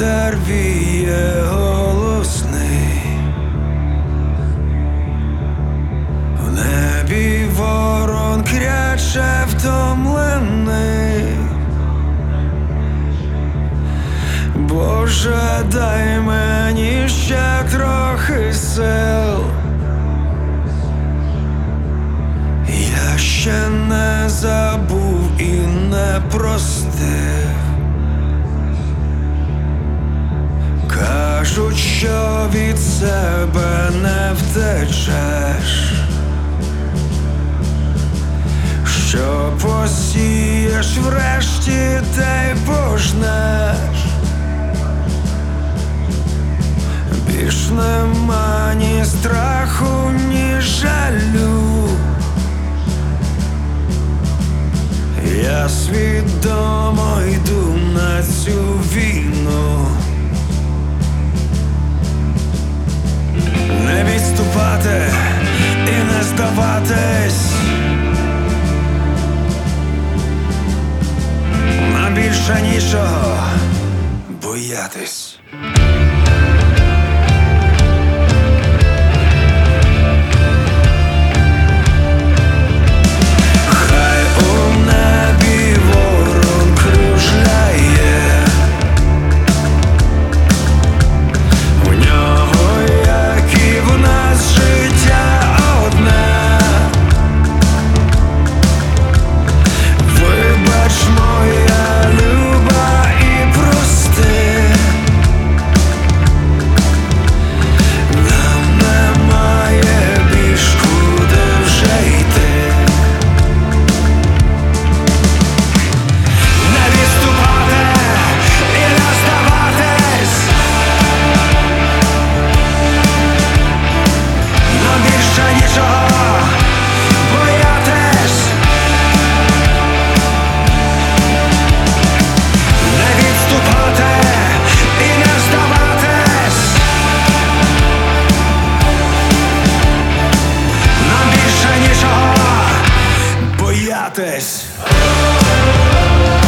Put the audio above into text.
вітер віє голосний, в небі ворон кряче втомлений. Боже, дай мені ще трохи сил, я ще не забув і не простив. Кажуть, що від себе не втечеш, що посієш врешті, те й пожнеш. Більш нема ні страху, ні жалю. Я свідомо йду на цю війну. Не відступати і не здаватись, нам більше нічого боятись. Боятись.